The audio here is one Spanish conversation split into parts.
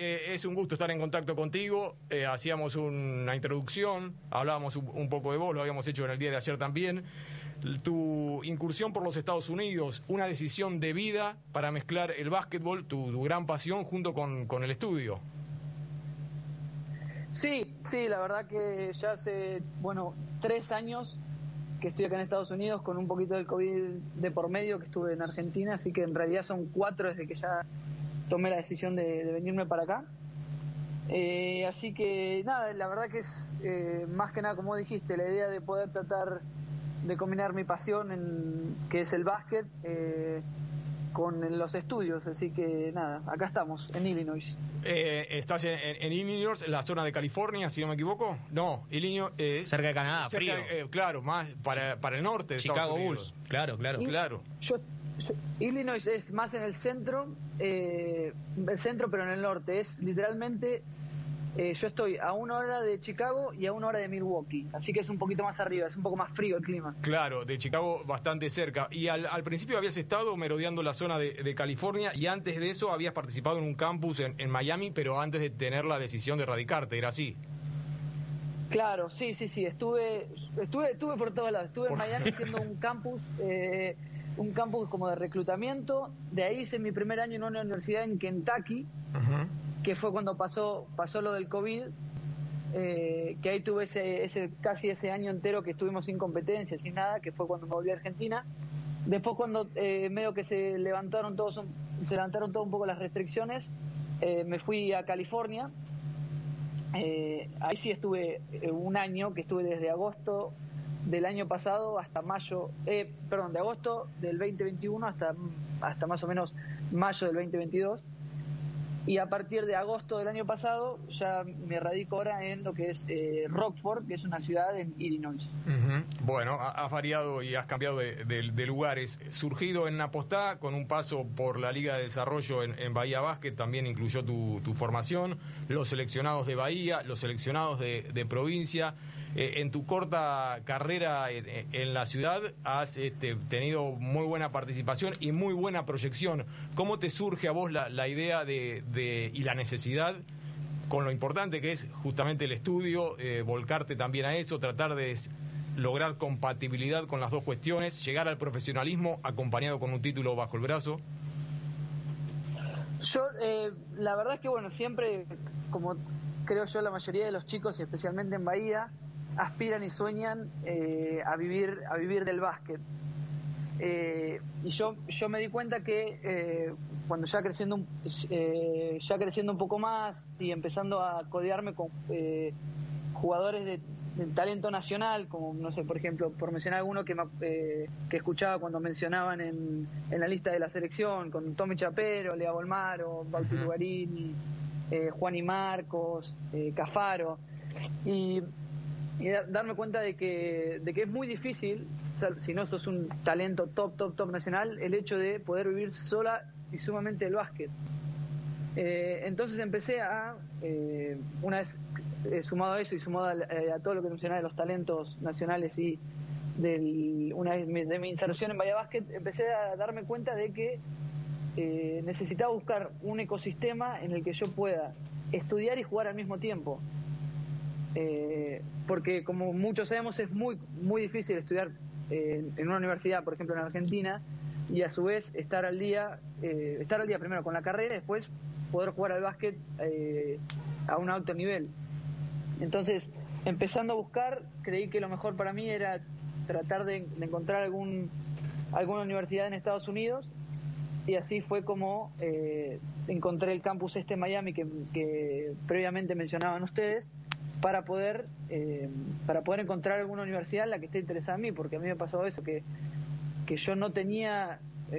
es un gusto estar en contacto contigo. Hacíamos una introducción, hablábamos un poco de vos, lo habíamos hecho en el día de ayer también. Tu incursión por los Estados Unidos, una decisión de vida para mezclar el básquetbol, tu gran pasión, junto con el estudio. Sí, la verdad que ya hace, 3 años que estoy acá en Estados Unidos con un poquito del COVID de por medio, que estuve en Argentina, así que en realidad son 4 desde que ya tomé la decisión de venirme para acá. Así que nada, la verdad que es más que nada, como dijiste, la idea de poder tratar de combinar mi pasión, que es el básquet, con los estudios. Así que nada, acá estamos, en Illinois. ¿Estás en Illinois, la zona de California, si no me equivoco? No, Illinois... cerca de Canadá, frío. Claro, más para el norte de Chicago Estados Unidos. Bulls, claro. Illinois es más en el centro, pero en el norte. Es literalmente, yo estoy a 1 hora de Chicago y a 1 hora de Milwaukee, así que es un poquito más arriba, es un poco más frío el clima. Claro, de Chicago bastante cerca. Y al principio habías estado merodeando la zona de California, y antes de eso habías participado en un campus en Miami, pero antes de tener la decisión de radicarte, ¿era así? Claro, sí, estuve por todos lados. Estuve en Miami haciendo un campus como de reclutamiento. De ahí hice mi primer año en una universidad en Kentucky, que fue cuando pasó lo del COVID, que ahí tuve casi ese año entero que estuvimos sin competencia, sin nada, que fue cuando me volví a Argentina. Después, cuando medio que se levantaron todo un poco las restricciones, me fui a California. Ahí sí estuve un año, que estuve desde agosto del año pasado hasta de agosto del 2021 hasta más o menos mayo del 2022. Y a partir de agosto del año pasado ya me radico ahora en lo que es Rockford, que es una ciudad en Illinois. Bueno, has variado y has cambiado de lugares. Surgido en Napostá, con un paso por la Liga de Desarrollo en Bahía Básquet, también incluyó tu formación, los seleccionados de Bahía, los seleccionados de provincia. En tu corta carrera en la ciudad has tenido muy buena participación y muy buena proyección. ¿Cómo te surge a vos la idea y la necesidad, con lo importante que es justamente el estudio, volcarte también a eso, tratar de lograr compatibilidad con las dos cuestiones, llegar al profesionalismo acompañado con un título bajo el brazo? Yo, la verdad es que siempre, como creo yo la mayoría de los chicos, y especialmente en Bahía, aspiran y sueñan a vivir del básquet. Y yo me di cuenta que cuando ya creciendo un poco más y empezando a codearme con jugadores de talento nacional, como, no sé, por ejemplo, por mencionar alguno que escuchaba cuando mencionaban en la lista de la selección, con Tommy Chapero, Lea Bolmaro, Bauti Lugarini, Juan y Marcos, Cafaro, y darme cuenta de que es muy difícil, si no sos un talento top nacional, el hecho de poder vivir sola y sumamente del básquet. Entonces empecé una vez sumado a eso y sumado a todo lo que mencionaba de los talentos nacionales y una vez de mi inserción en Bahía Básquet, empecé a darme cuenta de que necesitaba buscar un ecosistema en el que yo pueda estudiar y jugar al mismo tiempo. Porque, como muchos sabemos, es muy difícil estudiar en una universidad, por ejemplo en Argentina, y a su vez estar al día primero con la carrera y después poder jugar al básquet a un alto nivel. Entonces, empezando a buscar, creí que lo mejor para mí era tratar de encontrar alguna universidad en Estados Unidos, y así fue como encontré el campus en Miami que previamente mencionaban ustedes, para poder encontrar alguna universidad en la que esté interesada en mí, porque a mí me pasó eso, que yo no tenía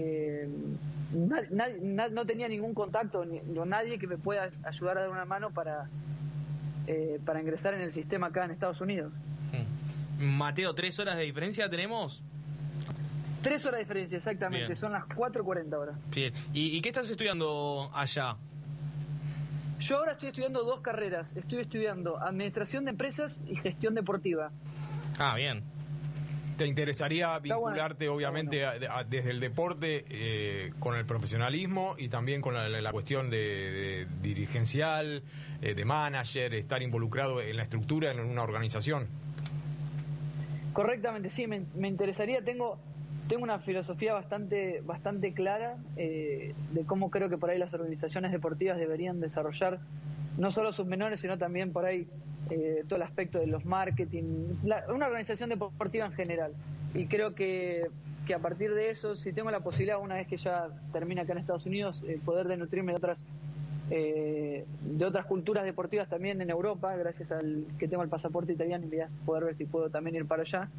no tenía ningún contacto, nadie que me pueda ayudar a dar una mano para ingresar en el sistema acá en Estados Unidos. Mateo, 3 horas de diferencia tenemos. 3 horas de diferencia, exactamente. Bien. Son las 4:40 ahora. Bien. ¿Y qué estás estudiando allá? Yo ahora estoy estudiando 2 carreras. Estoy estudiando Administración de Empresas y Gestión Deportiva. Ah, bien. ¿Te interesaría vincularte, obviamente, desde el deporte con el profesionalismo y también con la cuestión de dirigencial, de manager, estar involucrado en la estructura en una organización? Correctamente, sí, me interesaría. Tengo una filosofía bastante clara de cómo creo que por ahí las organizaciones deportivas deberían desarrollar no solo sus menores, sino también por ahí todo el aspecto de los marketing, una organización deportiva en general. Y creo que a partir de eso, si tengo la posibilidad, una vez que ya termine acá en Estados Unidos, poder denutrirme de otras culturas deportivas también en Europa, gracias al que tengo el pasaporte italiano, y poder ver si puedo también ir para allá.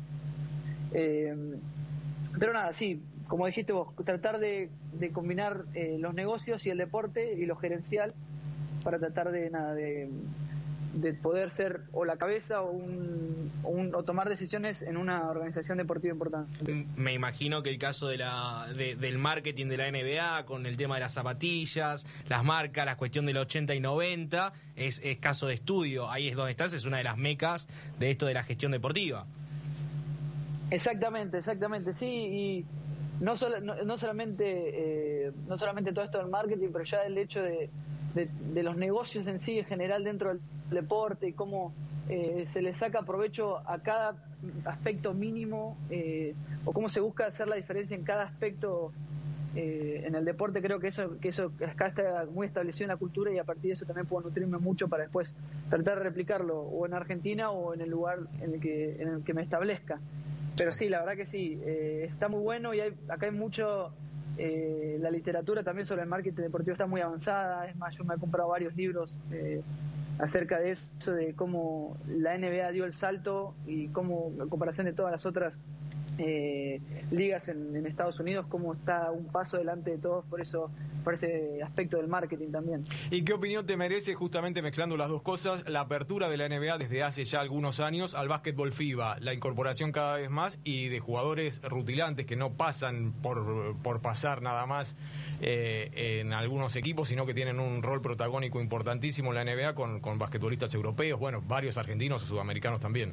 Pero nada, sí, como dijiste vos, tratar de combinar los negocios y el deporte y lo gerencial para tratar de poder ser o la cabeza o tomar decisiones en una organización deportiva importante. Me imagino que el caso del marketing de la NBA, con el tema de las zapatillas, las marcas, la cuestión del 80 y 90, es caso de estudio. Ahí es donde estás, es una de las mecas de esto de la gestión deportiva. Exactamente, sí, y no solamente todo esto del marketing, pero ya el hecho de los negocios en sí, en general, dentro del deporte, y cómo se le saca provecho a cada aspecto mínimo, o cómo se busca hacer la diferencia en cada aspecto en el deporte. Creo que eso acá está muy establecido en la cultura, y a partir de eso también puedo nutrirme mucho para después tratar de replicarlo o en Argentina o en el lugar en el que me establezca. Pero sí, la verdad que sí, está muy bueno, y acá hay mucho. La literatura también sobre el marketing deportivo está muy avanzada. Es más, yo me he comprado varios libros acerca de eso, de cómo la NBA dio el salto y cómo, en comparación de todas las otras ligas en Estados Unidos, cómo está un paso delante de todos por ese aspecto del marketing también. ¿Y qué opinión te merece, justamente mezclando las dos cosas, la apertura de la NBA desde hace ya algunos años al básquetbol FIBA, la incorporación cada vez más y de jugadores rutilantes que no pasan por pasar nada más en algunos equipos, sino que tienen un rol protagónico importantísimo en la NBA con basquetbolistas europeos, bueno, varios argentinos o sudamericanos también?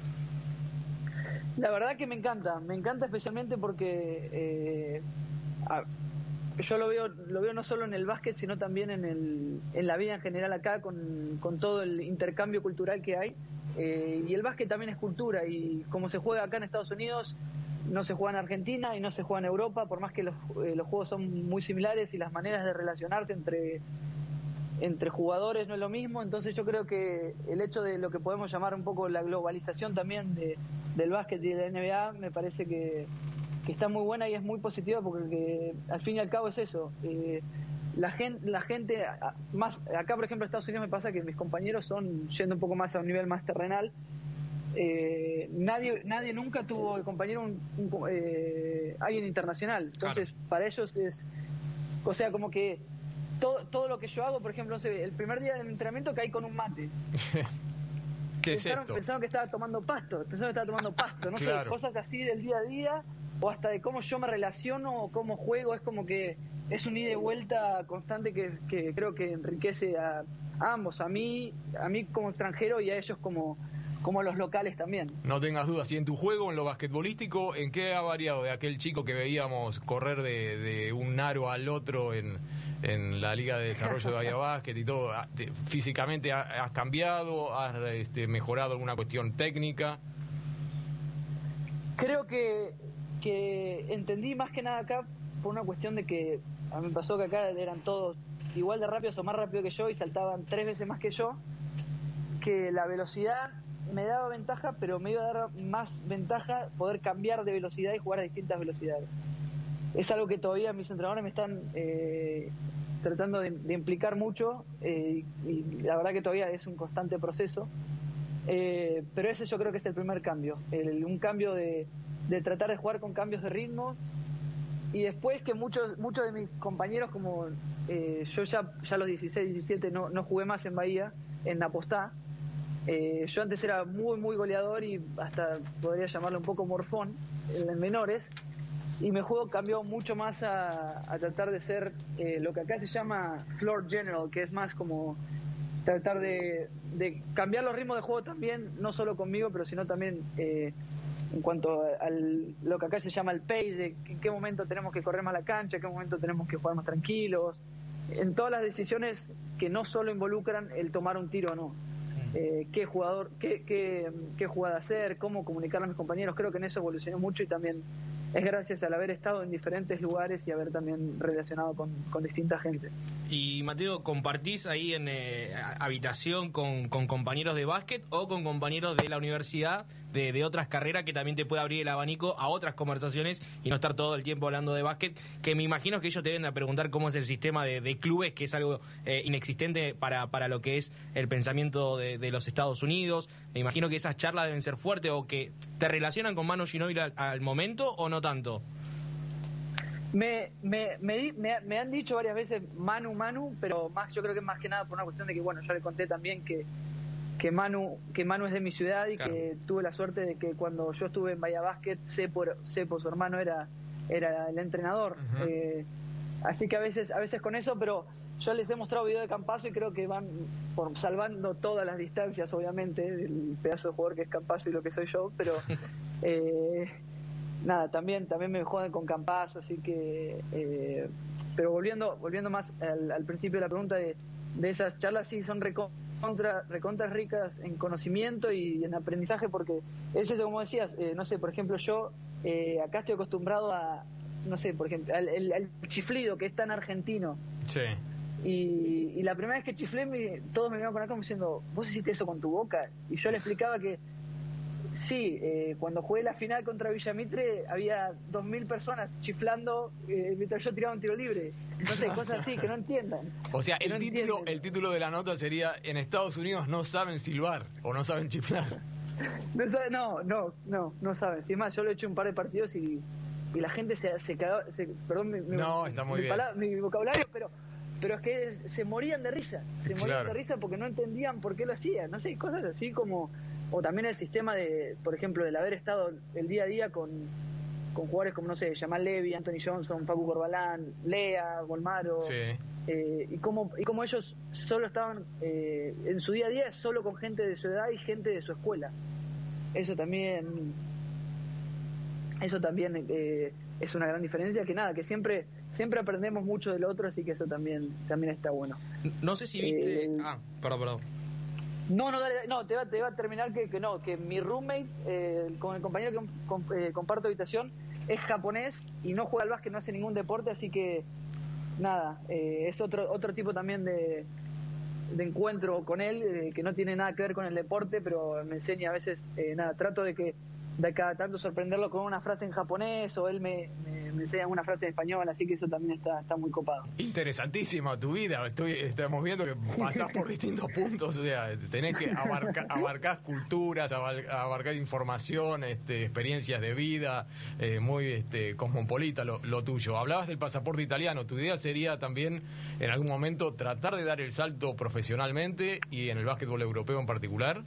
La verdad que me encanta especialmente porque yo lo veo no solo en el básquet, sino también en la vida en general acá, con todo el intercambio cultural que hay. Y el básquet también es cultura, y como se juega acá en Estados Unidos, no se juega en Argentina y no se juega en Europa, por más que los juegos son muy similares y las maneras de relacionarse entre jugadores no es lo mismo. Entonces yo creo que el hecho de lo que podemos llamar un poco la globalización también del básquet y de la NBA me parece que está muy buena y es muy positiva, porque al fin y al cabo es eso. La gente más acá, por ejemplo, en Estados Unidos me pasa que mis compañeros son yendo un poco más a un nivel más terrenal. Nadie nunca tuvo de compañero alguien internacional. Entonces, claro, para ellos es, o sea, como que todo lo que yo hago, por ejemplo, no sé, el primer día del entrenamiento caí con un mate. ¿Qué es esto? Pensaron que estaba tomando pasto, no claro, sé, cosas así del día a día, o hasta de cómo yo me relaciono o cómo juego. Es como que es un ida y vuelta constante que creo que enriquece a ambos, a mí como extranjero y a ellos como los locales también. No tengas dudas. Y en tu juego, en lo basquetbolístico, ¿en qué ha variado de aquel chico que veíamos correr de un aro al otro en la Liga de Desarrollo de Bahía Básquet y todo? ¿Físicamente has cambiado? ¿Has mejorado alguna cuestión técnica? Creo que entendí más que nada acá por una cuestión de que a mí me pasó que acá eran todos igual de rápidos o más rápido que yo y saltaban 3 veces más que yo, que la velocidad me daba ventaja, pero me iba a dar más ventaja poder cambiar de velocidad y jugar a distintas velocidades. Es algo que todavía mis entrenadores me están tratando de implicar mucho, y la verdad que todavía es un constante proceso, pero ese yo creo que es el primer cambio, un cambio de tratar de jugar con cambios de ritmo. Y después que muchos de mis compañeros, como yo ya a los 16, 17 no jugué más en Bahía, en Apostá. Yo antes era muy goleador y hasta podría llamarlo un poco morfón en menores, y mi juego cambió mucho más a tratar de ser lo que acá se llama floor general, que es más como tratar de cambiar los ritmos de juego también, no solo conmigo, pero sino también en cuanto a lo que acá se llama el pace, de en qué momento tenemos que correr más la cancha, en qué momento tenemos que jugar más tranquilos, en todas las decisiones que no solo involucran el tomar un tiro o no. Qué jugador, qué jugada hacer, cómo comunicar a mis compañeros. Creo que en eso evolucioné mucho y también es gracias al haber estado en diferentes lugares y haber también relacionado con distinta gente. Y Mateo, ¿compartís ahí en habitación con compañeros de básquet o con compañeros de la universidad de otras carreras que también te puede abrir el abanico a otras conversaciones y no estar todo el tiempo hablando de básquet? Que me imagino que ellos te deben a preguntar cómo es el sistema de clubes, que es algo inexistente para lo que es el pensamiento de los Estados Unidos. Me imagino que esas charlas deben ser fuertes, o que te relacionan con Manu Ginóbili al momento, ¿o no tanto? Me han dicho varias veces Manu, pero más, yo creo que es más que nada por una cuestión de que, bueno, yo le conté también que Manu es de mi ciudad y claro, que tuve la suerte de que cuando yo estuve en Bahía Básquet, Sepo, su hermano, era el entrenador. Así que a veces con eso, pero yo les he mostrado video de Campazzo y creo que van salvando todas las distancias, obviamente, del pedazo de jugador que es Campazzo y lo que soy yo, pero nada, también me joden con Campazzo, así que pero volviendo más al principio de la pregunta de esas charlas, sí, son recontra ricas en conocimiento y en aprendizaje, porque es eso, como decías, no sé, por ejemplo, yo acá estoy acostumbrado a, no sé, por ejemplo, al chiflido, que es tan argentino. Sí. Y la primera vez que chiflé, todos me miraron con acá como diciendo, ¿vos hiciste eso con tu boca? Y yo le explicaba que sí, cuando jugué la final contra Villamitre había 2.000 personas chiflando mientras yo tiraba un tiro libre. No sé, cosas así que no entiendan. O sea, el título de la nota sería: en Estados Unidos no saben silbar o no saben chiflar. No saben. Si más, yo lo he hecho un par de partidos y la gente se cagó, perdón está muy bien. Mi vocabulario, pero es que se morían de risa. Morían de risa porque no entendían por qué lo hacían. No sé, cosas así como... O también el sistema de, por ejemplo, del haber estado el día a día con jugadores como, no sé, Jamal Levy, Anthony Johnson, Facu Corbalán, Lea, Golmaro. Sí. Y cómo ellos solo estaban en su día a día solo con gente de su edad y gente de su escuela. Eso también es una gran diferencia, que nada, que siempre aprendemos mucho del otro, así que eso también está bueno. No sé si viste... perdón. No, te va a terminar que mi roommate, con el compañero que comparto habitación, es japonés y no juega al básquet, no hace ningún deporte, así que nada, es otro tipo también de encuentro con él, que no tiene nada que ver con el deporte, pero me enseña a veces, trato de cada tanto sorprenderlo con una frase en japonés, o él me enseña una frase en español, así que eso también está muy copado. Interesantísima tu vida, estamos viendo que pasás por distintos puntos, o sea, tenés que abarcar culturas, abarcar información, experiencias de vida, muy cosmopolita lo tuyo. Hablabas del pasaporte italiano, tu idea sería también en algún momento tratar de dar el salto profesionalmente y en el básquetbol europeo en particular.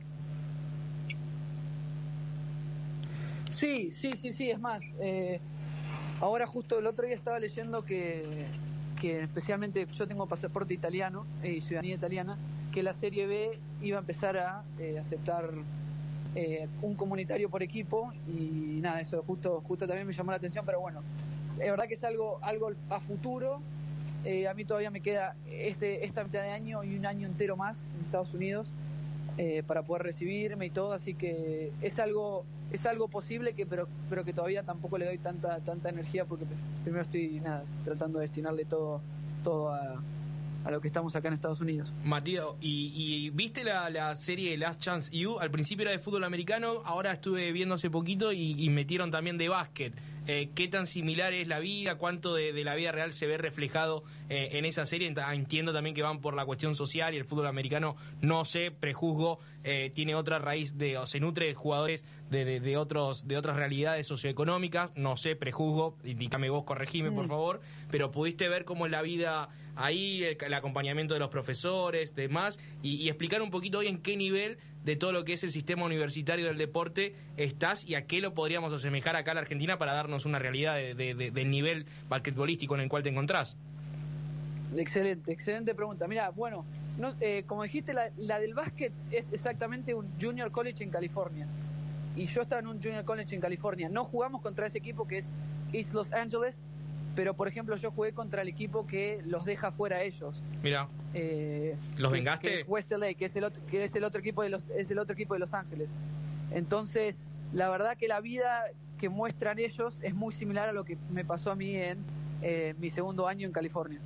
Sí, es más, ahora justo el otro día estaba leyendo que especialmente yo tengo pasaporte italiano y ciudadanía italiana, que la Serie B iba a empezar a aceptar un comunitario por equipo, y nada, eso justo también me llamó la atención, pero bueno, es verdad que es algo a futuro. A mí todavía me queda esta mitad de año y un año entero más en Estados Unidos para poder recibirme y todo, así que es algo posible, pero que todavía tampoco le doy tanta energía, porque primero estoy tratando de destinarle todo a lo que estamos acá en Estados Unidos. Mateo, ¿y viste la serie Last Chance U? Al principio era de fútbol americano, ahora estuve viendo hace poquito y metieron también de básquet. ¿Qué tan similar es la vida? ¿Cuánto de la vida real se ve reflejado en esa serie? Entiendo también que van por la cuestión social, y el fútbol americano, no sé, prejuzgo, tiene otra raíz o se nutre de jugadores de otras realidades socioeconómicas, no sé, prejuzgo, indícame vos, corregime por favor, pero pudiste ver cómo es la vida ahí, el acompañamiento de los profesores, demás, y explicar un poquito hoy en qué nivel de todo lo que es el sistema universitario del deporte estás, y a qué lo podríamos asemejar acá a la Argentina para darnos una realidad del nivel basquetbolístico en el cual te encontrás. Excelente pregunta. Mira, bueno, como dijiste, la del básquet es exactamente un junior college en California. y yo estaba en un junior college en California. No jugamos contra ese equipo que es East Los Angeles, pero por ejemplo yo jugué contra el equipo que los deja fuera a ellos. Mira, ¿los vengaste? Que es West LA, que es el otro equipo de Los Ángeles. Entonces, la verdad que la vida que muestran ellos es muy similar a lo que me pasó a mí en mi segundo año en California.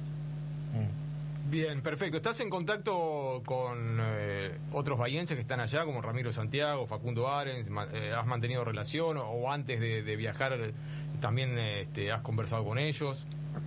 Bien, perfecto. ¿Estás en contacto con otros bahienses que están allá, como Ramiro Santiago, Facundo Arens? ¿Has mantenido relación o antes de viajar también has conversado con ellos?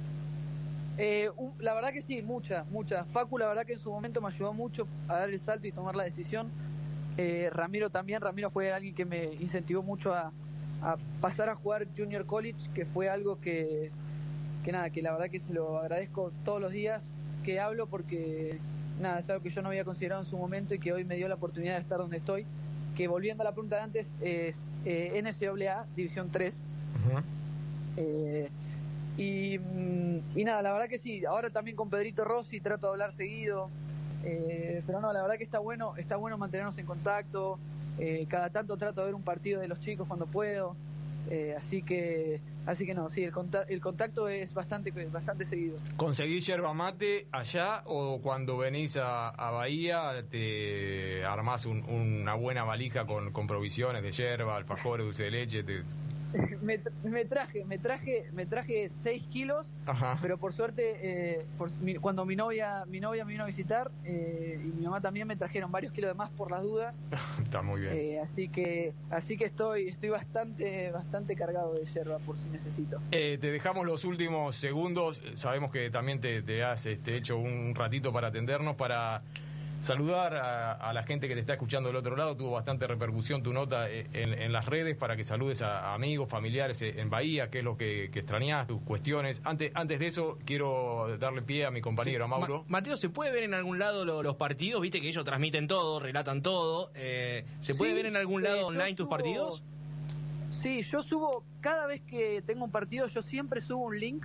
La verdad que sí, mucha. Facu, la verdad que en su momento me ayudó mucho a dar el salto y tomar la decisión. Ramiro también. Ramiro fue alguien que me incentivó mucho a pasar a jugar Junior College, que fue algo que la verdad que se lo agradezco todos los días que hablo, porque nada, es algo que yo no había considerado en su momento y que hoy me dio la oportunidad de estar donde estoy. Que volviendo a la pregunta de antes, es NCAA División 3. Y nada, la verdad que sí. Ahora también con Pedrito Rossi trato de hablar seguido, pero no, la verdad que está bueno mantenernos en contacto. Cada tanto trato de ver un partido de los chicos cuando puedo, así que no, sí, el contacto es bastante seguido. ¿Conseguís yerba mate allá o cuando venís a Bahía te armás una buena valija con provisiones de yerba, alfajores, dulce de leche? Me traje 6 kilos. Ajá. Pero por suerte, cuando mi novia me vino a visitar, y mi mamá también, me trajeron varios kilos de más por las dudas. Está muy bien. Así que estoy bastante cargado de yerba por si necesito. Te dejamos los últimos segundos. Sabemos que también te has hecho un ratito para atendernos, para saludar a la gente que te está escuchando del otro lado. Tuvo bastante repercusión tu nota en las redes, para que saludes a amigos, familiares en Bahía, qué es lo que extrañás, tus cuestiones. Antes de eso, quiero darle pie a mi compañero, sí, Mauro. Mateo, ¿se puede ver en algún lado los partidos? Viste que ellos transmiten todo, relatan todo. ¿Se puede ver en algún lado online tus partidos? Sí, yo subo, cada vez que tengo un partido, yo siempre subo un link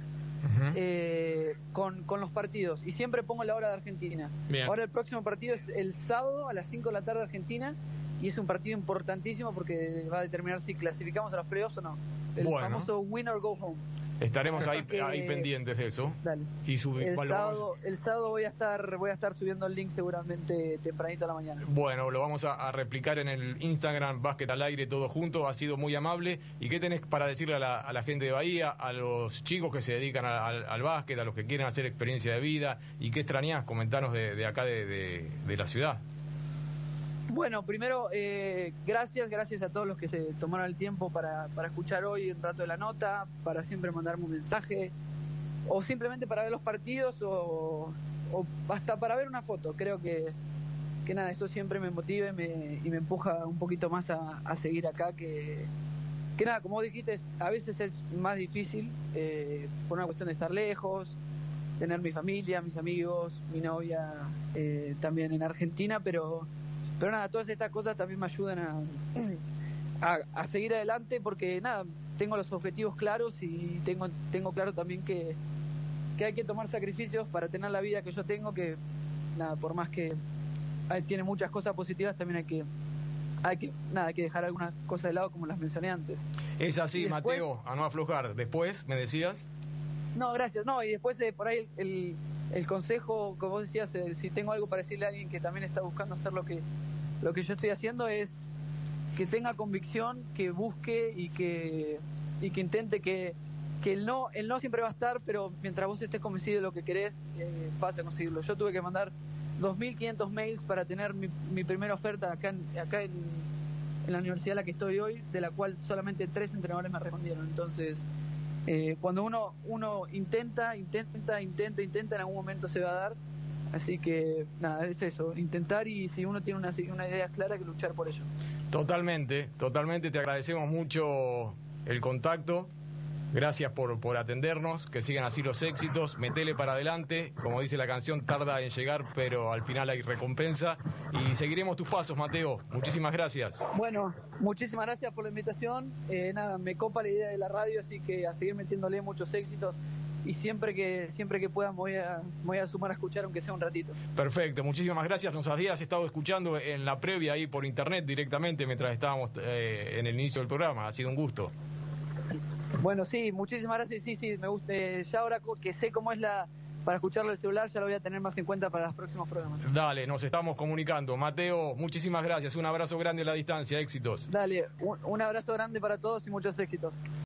con los partidos, y siempre pongo la hora de Argentina. Bien. Ahora el próximo partido es el sábado a las 5 de la tarde Argentina, y es un partido importantísimo porque va a determinar si clasificamos a los playoffs o no. El famoso win or go home. Estaremos ahí pendientes de eso. Dale. Y el sábado voy a estar subiendo el link seguramente tempranito a la mañana. Bueno, lo vamos a replicar en el Instagram, Básquet al Aire, todo junto. Ha sido muy amable. ¿Y qué tenés para decirle a la gente de Bahía, a los chicos que se dedican al básquet, a los que quieren hacer experiencia de vida? ¿Y qué extrañás? Comentanos de acá de la ciudad. Bueno, primero, gracias a todos los que se tomaron el tiempo para escuchar hoy un rato de la nota, para siempre mandarme un mensaje, o simplemente para ver los partidos, o hasta para ver una foto. Creo que nada, eso siempre me motiva y me empuja un poquito más a seguir acá, que nada, como vos dijiste, a veces es más difícil, por una cuestión de estar lejos, tener mi familia, mis amigos, mi novia, también en Argentina, pero nada, todas estas cosas también me ayudan a seguir adelante, porque nada, tengo los objetivos claros, y tengo claro también que hay que tomar sacrificios para tener la vida que yo tengo, que nada, por más que tiene muchas cosas positivas, también hay que dejar algunas cosas de lado, como las mencioné antes. Es así, después, Mateo, a no aflojar. Después, ¿me decías? No, gracias. No, y después por ahí el consejo, como vos decías, si tengo algo para decirle a alguien que también está buscando hacer lo que yo estoy haciendo, es que tenga convicción, que busque y que intente, que el no siempre va a estar, pero mientras vos estés convencido de lo que querés, vas a conseguirlo. Yo tuve que mandar 2.500 mails para tener mi primera oferta acá en la universidad en la que estoy hoy, de la cual solamente 3 entrenadores me respondieron. Entonces, cuando uno intenta, en algún momento se va a dar. Así que nada, es eso, intentar, y si uno tiene una idea clara, que luchar por ello. Totalmente, te agradecemos mucho el contacto. Gracias por atendernos, que sigan así los éxitos, metele para adelante, como dice la canción, tarda en llegar, pero al final hay recompensa, y seguiremos tus pasos, Mateo. Muchísimas gracias. Bueno, muchísimas gracias por la invitación. Nada, me copa la idea de la radio, así que a seguir metiéndole muchos éxitos y siempre que pueda me voy a sumar a escuchar, aunque sea un ratito. Perfecto, muchísimas gracias. Nos habías estado escuchando en la previa ahí por internet directamente mientras estábamos en el inicio del programa. Ha sido un gusto. Bueno, sí, muchísimas gracias. Sí, me gusta. Ya ahora que sé cómo es para escucharlo en el celular, ya lo voy a tener más en cuenta para los próximos programas. Dale, nos estamos comunicando. Mateo, muchísimas gracias. Un abrazo grande a la distancia. Éxitos. Dale, un abrazo grande para todos y muchos éxitos.